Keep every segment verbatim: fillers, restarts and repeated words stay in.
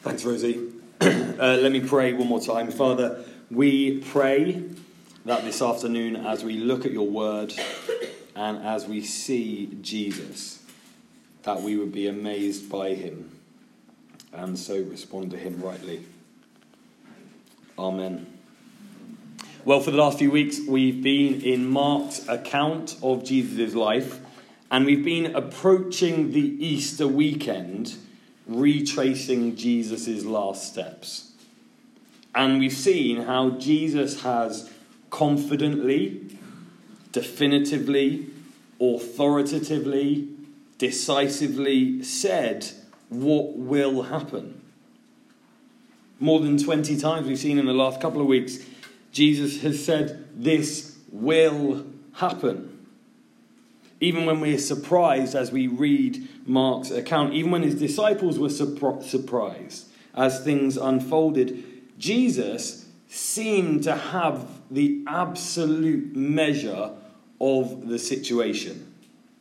Thanks, Rosie. uh, let me pray one more time. Father, we pray that this afternoon, as we look at your word and as we see Jesus, that we would be amazed by him and so respond to him rightly. Amen. Well, for the last few weeks, we've been in Mark's account of Jesus' life, and we've been approaching the Easter weekend, retracing Jesus' last steps. And we've seen how Jesus has confidently, definitively, authoritatively, decisively said what will happen. More than twenty times we've seen in the last couple of weeks, Jesus has said this will happen. Even when we're surprised as we read Mark's account, even when his disciples were surpri- surprised as things unfolded, Jesus seemed to have the absolute measure of the situation.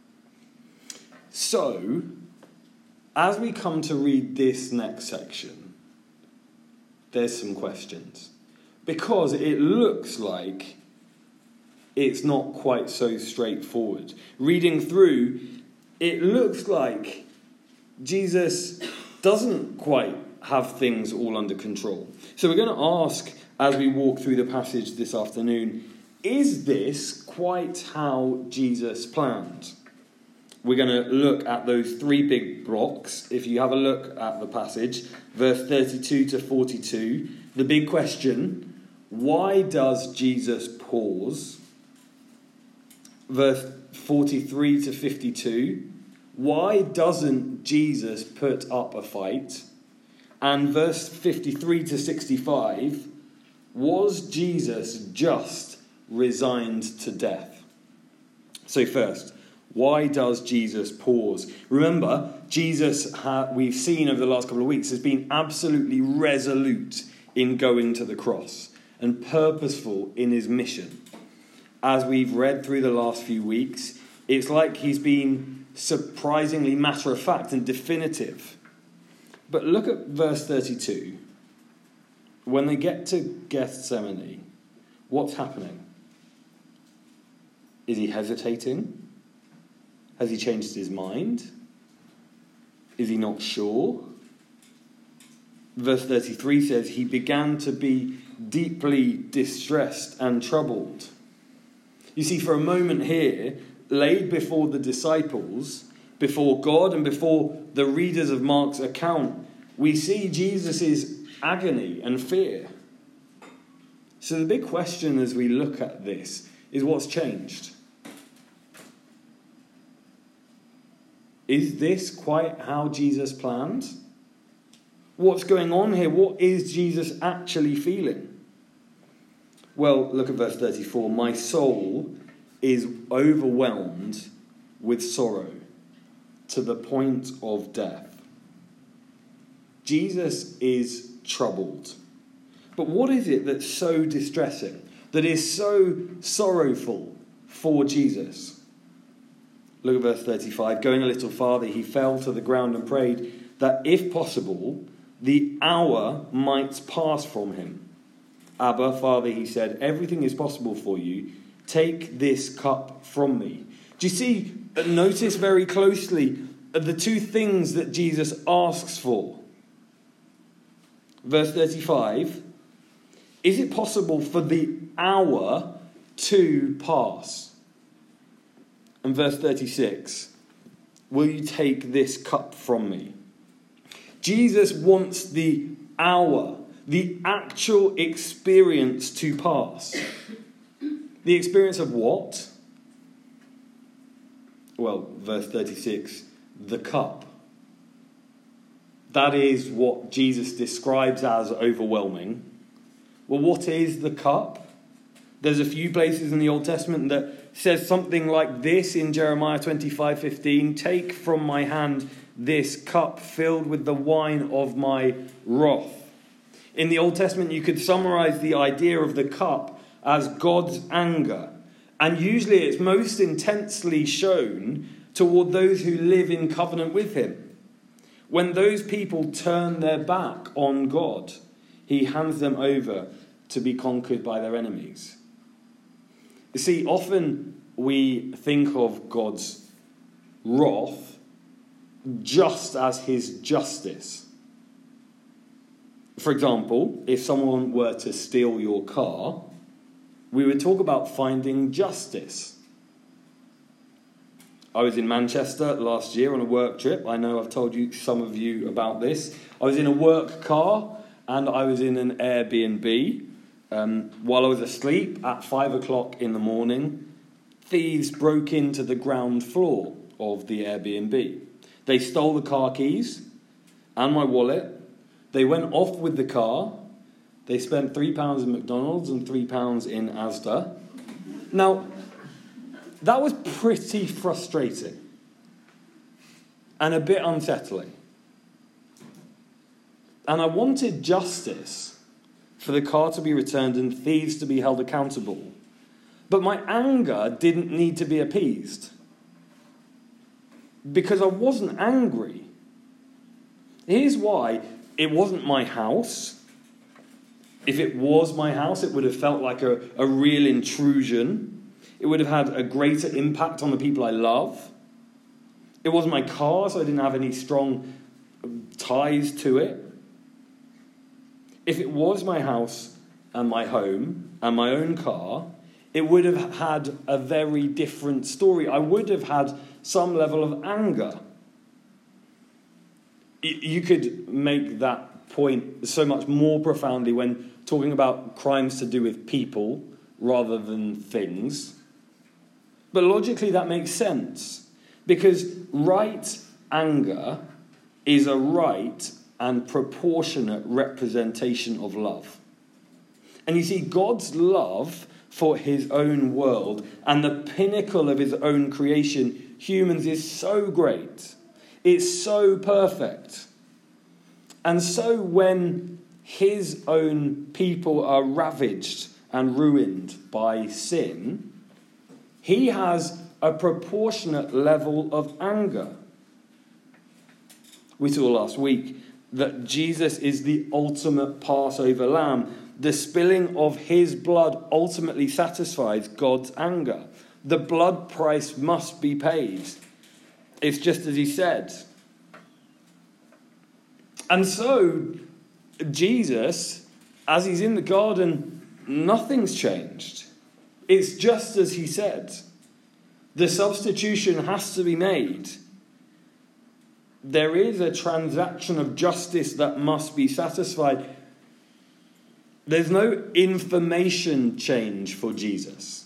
So, as we come to read this next section, there's some questions. Because it looks like it's not quite so straightforward. Reading through, it looks like Jesus doesn't quite have things all under control. So we're going to ask, as we walk through the passage this afternoon, is this quite how Jesus planned? We're going to look at those three big blocks. If you have a look at the passage, verse thirty-two to forty-two, the big question, why does Jesus pause? Verse forty-three to fifty-two, why doesn't Jesus put up a fight? And verse fifty-three to sixty-five, was Jesus just resigned to death? So first, why does Jesus pause? Remember, Jesus, ha- we've seen over the last couple of weeks, has been absolutely resolute in going to the cross and purposeful in his mission. As we've read through the last few weeks, it's like he's been surprisingly matter-of-fact and definitive. But look at verse thirty-two. When they get to Gethsemane, what's happening? Is he hesitating? Has he changed his mind? Is he not sure? Verse thirty-three says, he began to be deeply distressed and troubled. You see, for a moment here, laid before the disciples, before God and before the readers of Mark's account, we see Jesus' agony and fear. So the big question as we look at this is, what's changed? Is this quite how Jesus planned? What's going on here? What is Jesus actually feeling? Well, look at verse thirty-four. My soul is overwhelmed with sorrow to the point of death. Jesus is troubled. But what is it that's so distressing, that is so sorrowful for Jesus? Look at verse thirty-five. Going a little farther, he fell to the ground and prayed that, if possible, the hour might pass from him. Abba, Father, he said, everything is possible for you. Take this cup from me. Do you see, notice very closely the two things that Jesus asks for. Verse thirty-five, is it possible for the hour to pass? And verse thirty-six, will you take this cup from me? Jesus wants the hour, the actual experience to pass. The experience of what? Well, verse thirty-six, the cup. That is what Jesus describes as overwhelming. Well, what is the cup? There's a few places in the Old Testament that says something like this in Jeremiah twenty-five fifteen. Take from my hand this cup filled with the wine of my wrath. In the Old Testament, you could summarize the idea of the cup as God's anger. And usually it's most intensely shown toward those who live in covenant with him. When those people turn their back on God, he hands them over to be conquered by their enemies. You see, often we think of God's wrath just as his justice. For example, if someone were to steal your car, we would talk about finding justice. I was in Manchester last year on a work trip. I know I've told you, some of you, about this. I was in a work car and I was in an Airbnb. Um, while I was asleep at five o'clock in the morning, thieves broke into the ground floor of the Airbnb. They stole the car keys and my wallet. They went off with the car. They spent three pounds in McDonald's and three pounds in Asda. Now, that was pretty frustrating and a bit unsettling. And I wanted justice for the car to be returned and thieves to be held accountable. But my anger didn't need to be appeased, because I wasn't angry. Here's why. It wasn't my house. If it was my house, it would have felt like a, a real intrusion. It would have had a greater impact on the people I love. It wasn't my car, so I didn't have any strong ties to it. If it was my house and my home and my own car, it would have had a very different story. I would have had some level of anger. You could make that point so much more profoundly when talking about crimes to do with people rather than things. But logically that makes sense, because right anger is a right and proportionate representation of love. And you see, God's love for his own world and the pinnacle of his own creation, humans, is so great. It's so perfect. And so when his own people are ravaged and ruined by sin, he has a proportionate level of anger. We saw last week that Jesus is the ultimate Passover lamb. The spilling of his blood ultimately satisfies God's anger. The blood price must be paid. It's just as he said. And so, Jesus, as he's in the garden, nothing's changed. It's just as he said. The substitution has to be made. There is a transaction of justice that must be satisfied. There's no information change for Jesus.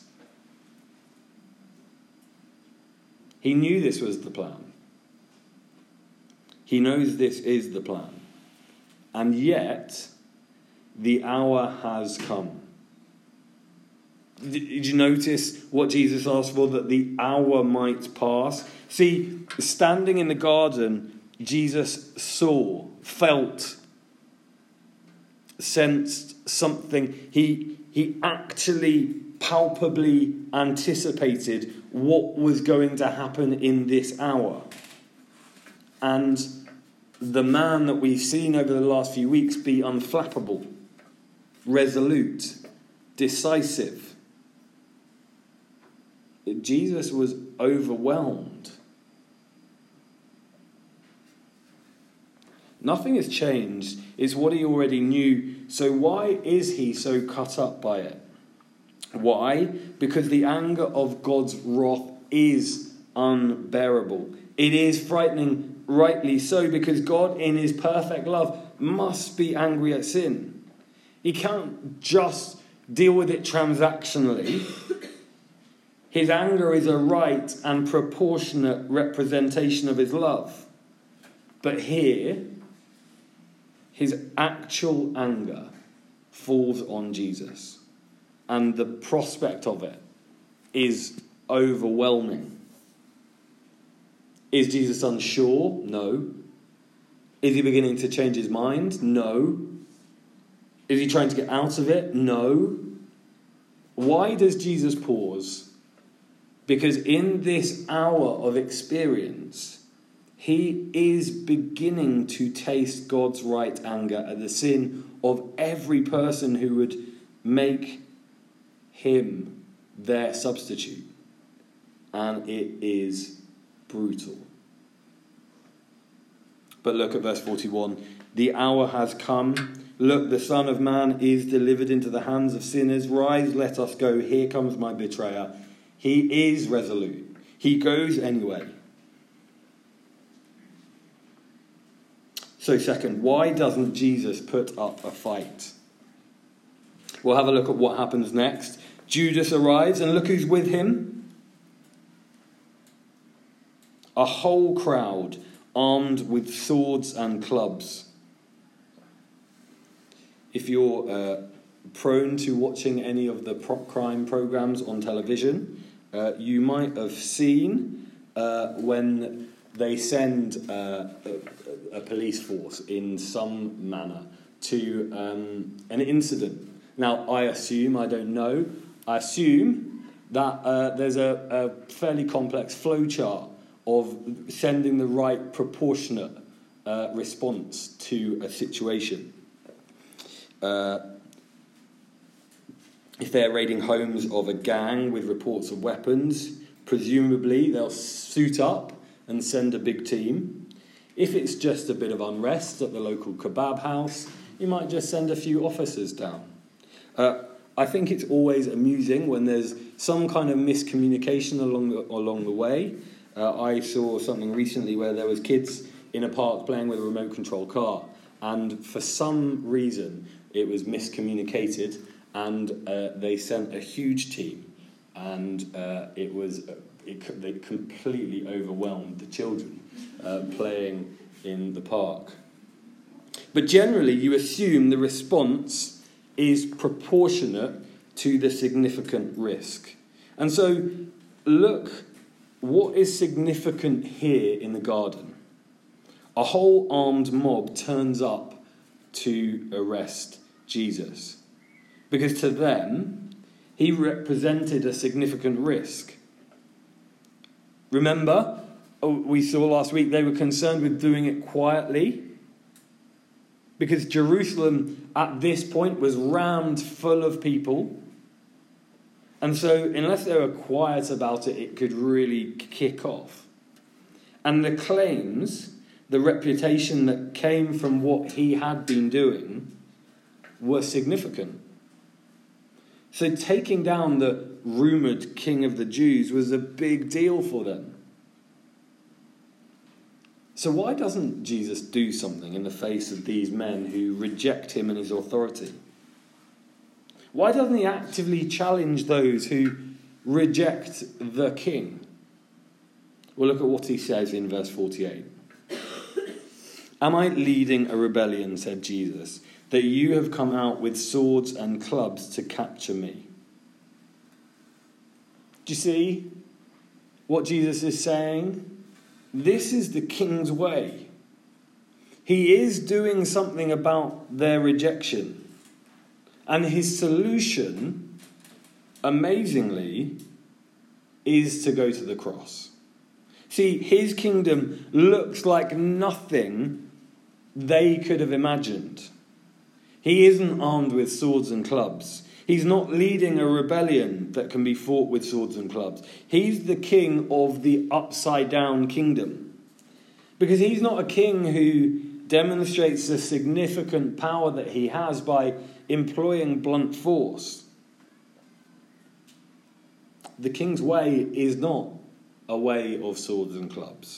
He knew this was the plan. He knows this is the plan. And yet, the hour has come. Did you notice what Jesus asked for? That the hour might pass. See, standing in the garden, Jesus saw, felt, sensed something. He, he actually palpably anticipated what was going to happen in this hour. And the man that we've seen over the last few weeks be unflappable, resolute, decisive. Jesus was overwhelmed. Nothing has changed. It's what he already knew. So why is he so cut up by it? Why? Because the anger of God's wrath is unbearable. It is frightening, rightly so, because God in his perfect love must be angry at sin. He can't just deal with it transactionally. His anger is a right and proportionate representation of his love. But here, his actual anger falls on Jesus. And the prospect of it is overwhelming. Is Jesus unsure? No. Is he beginning to change his mind? No. Is he trying to get out of it? No. Why does Jesus pause? Because in this hour of experience, He is beginning to taste God's right anger at the sin of every person who would make him their substitute. And it is brutal. But look at verse forty-one. The hour has come. Look, the Son of Man is delivered into the hands of sinners. Rise, let us go. Here comes my betrayer. He is resolute. He goes anyway. So second, why doesn't Jesus put up a fight? We'll have a look at what happens next. Judas arrives, and look who's with him. A whole crowd armed with swords and clubs. If you're uh, prone to watching any of the prop crime programs on television, uh, you might have seen uh, when they send uh, a, a police force in some manner to um, an incident. Now, I assume, I don't know, I assume that uh, there's a, a fairly complex flowchart of sending the right proportionate uh, response to a situation. Uh, if they're raiding homes of a gang with reports of weapons, presumably they'll suit up and send a big team. If it's just a bit of unrest at the local kebab house, you might just send a few officers down. Uh, I think it's always amusing when there's some kind of miscommunication along the, along the way. Uh, I saw something recently where there was kids in a park playing with a remote control car, and for some reason it was miscommunicated, and uh, they sent a huge team, and uh, it was uh, it, they completely overwhelmed the children uh, playing in the park. But generally, you assume the response is proportionate to the significant risk, and so look. What is significant here in the garden? A whole armed mob turns up to arrest Jesus, because to them, he represented a significant risk. Remember, we saw last week they were concerned with doing it quietly, because Jerusalem at this point was rammed full of people. And so, unless they were quiet about it, it could really kick off. And the claims, the reputation that came from what he had been doing, were significant. So taking down the rumoured king of the Jews was a big deal for them. So why doesn't Jesus do something in the face of these men who reject him and his authority? Why doesn't he actively challenge those who reject the king? Well, look at what he says in verse forty-eight. Am I leading a rebellion, said Jesus, that you have come out with swords and clubs to capture me? Do you see what Jesus is saying? This is the king's way. He is doing something about their rejection. And his solution, amazingly, is to go to the cross. See, his kingdom looks like nothing they could have imagined. He isn't armed with swords and clubs. He's not leading a rebellion that can be fought with swords and clubs. He's the king of the upside-down kingdom. Because he's not a king who demonstrates the significant power that he has by employing blunt force. The king's way is not a way of swords and clubs.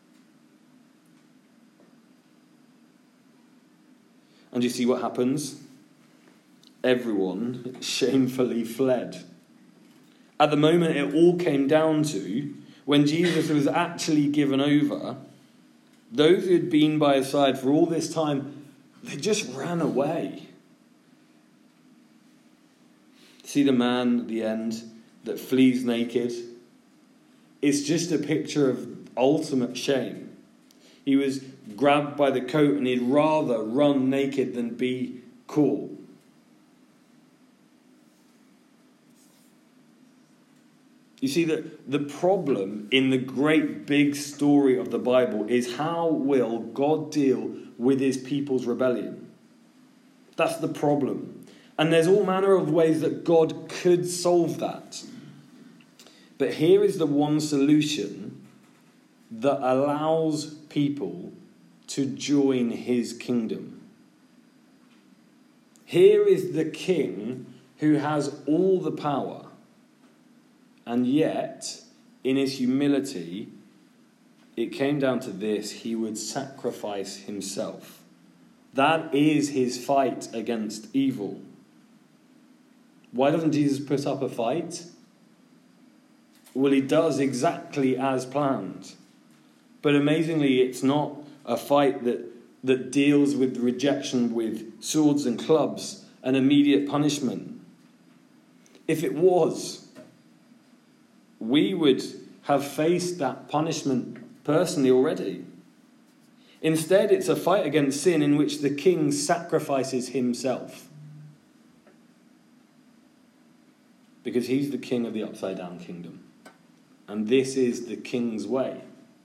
And you see what happens? Everyone shamefully fled. At the moment it all came down to, when Jesus was actually given over, those who had been by his side for all this time, they just ran away. See the man at the end that flees naked? It's just a picture of ultimate shame. He was grabbed by the coat and he'd rather run naked than be caught. You see, that the problem in the great big story of the Bible is how will God deal with his people's rebellion? That's the problem. And there's all manner of ways that God could solve that. But here is the one solution that allows people to join his kingdom. Here is the king who has all the power, and yet, in his humility, it came down to this: he would sacrifice himself. That is his fight against evil. Why doesn't Jesus put up a fight? Well, he does exactly as planned. But amazingly, it's not a fight that, that deals with rejection with swords and clubs and immediate punishment. If it was, we would have faced that punishment personally already. Instead, it's a fight against sin in which the king sacrifices himself. Because he's the king of the upside-down kingdom. And this is the king's way.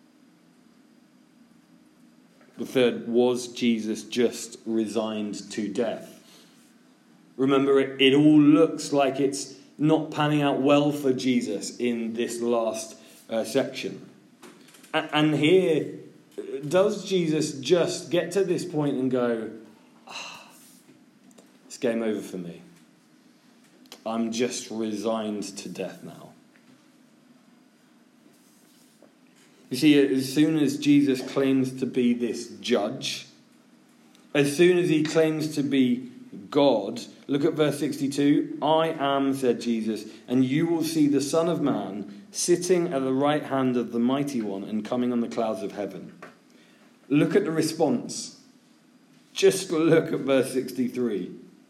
The third, was Jesus just resigned to death? Remember, it, it all looks like it's not panning out well for Jesus in this last uh, section. And, and here, does Jesus just get to this point and go, ah, it's game over for me. I'm just resigned to death now. You see, as soon as Jesus claims to be this judge, as soon as he claims to be God, look at verse sixty-two. I am, said Jesus, and you will see the Son of Man sitting at the right hand of the Mighty One and coming on the clouds of heaven. Look at the response. Just look at verse sixty-three.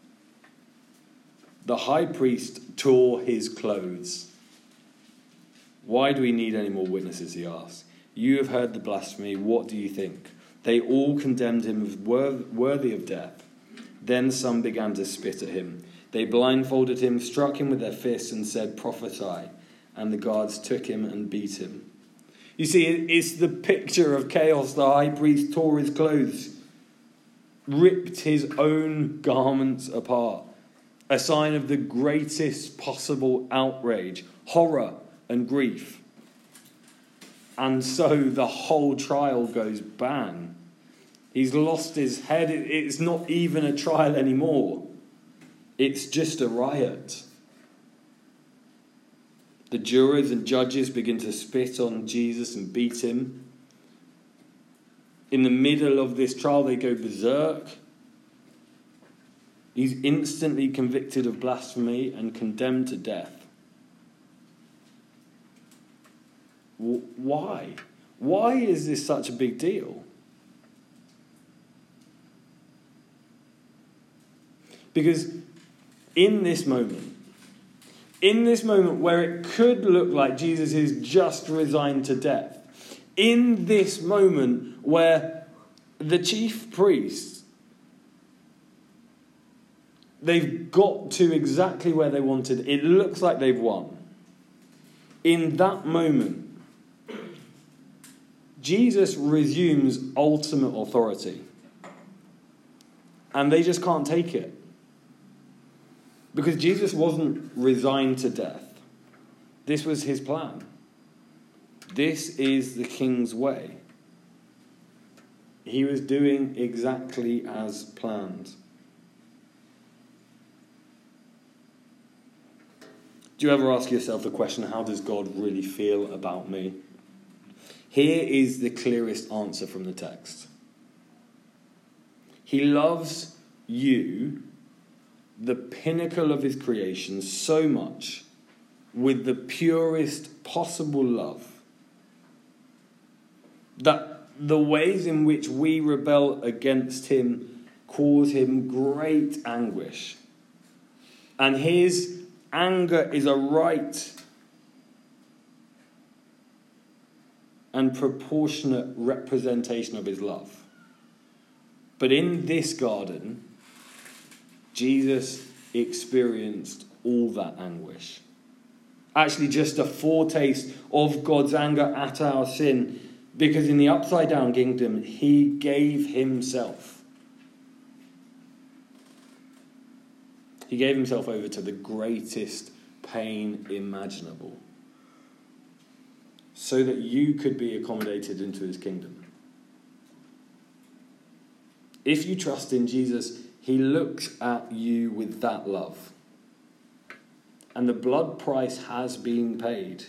The high priest tore his clothes. Why do we need any more witnesses, he asked. You have heard the blasphemy. What do you think? They all condemned him as worthy of death. Then some began to spit at him. They blindfolded him, struck him with their fists, and said, prophesy. And the guards took him and beat him. You see, it's the picture of chaos. The high priest tore his clothes, ripped his own garments apart. A sign of the greatest possible outrage, horror, and grief. And so the whole trial goes bang. He's lost his head. It's not even a trial anymore. It's just a riot. The jurors and judges begin to spit on Jesus and beat him. In the middle of this trial, they go berserk. He's instantly convicted of blasphemy and condemned to death. Why? Why is this such a big deal? Because in this moment, in this moment where it could look like Jesus is just resigned to death, in this moment where the chief priests, they've got to exactly where they wanted, it looks like they've won. In that moment, Jesus resumes ultimate authority. And they just can't take it. Because Jesus wasn't resigned to death. This was his plan. This is the king's way. He was doing exactly as planned. Do you ever ask yourself the question, how does God really feel about me? Here is the clearest answer from the text. He loves you, the pinnacle of his creation, so much with the purest possible love that the ways in which we rebel against him cause him great anguish. And his anger is a right and proportionate representation of his love. But in this garden, Jesus experienced all that anguish. actually just a foretaste of God's anger at our sin, because in the upside down kingdom, he gave himself. He gave himself over to the greatest pain imaginable, so that you could be accommodated into his kingdom. If you trust in Jesus, he looks at you with that love. And the blood price has been paid.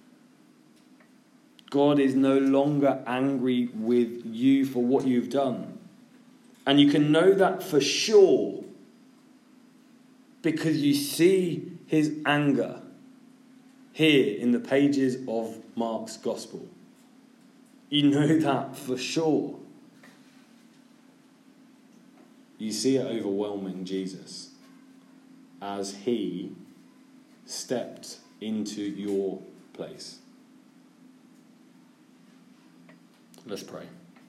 God is no longer angry with you for what you've done. And you can know that for sure because you see his anger here in the pages of Mark's Gospel. You know that for sure. You see it overwhelming Jesus as he stepped into your place. Let's pray.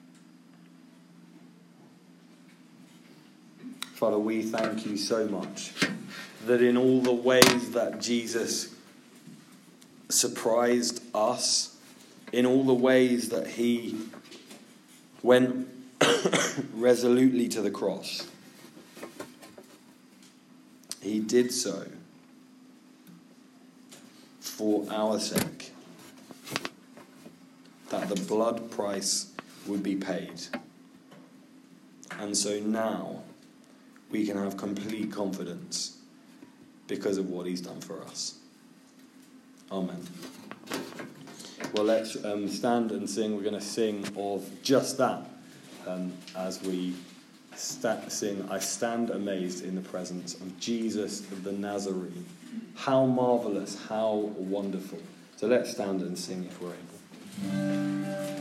Father, we thank you so much that in all the ways that Jesus surprised us, in all the ways that he went resolutely to the cross, he did so for our sake, that the blood price would be paid. And so now we can have complete confidence because of what he's done for us. Amen. Well, let's um, stand and sing. We're going to sing of just that um, as we sta- sing, I stand amazed in the presence of Jesus of the Nazarene. How marvellous, how wonderful. So let's stand and sing if we're able.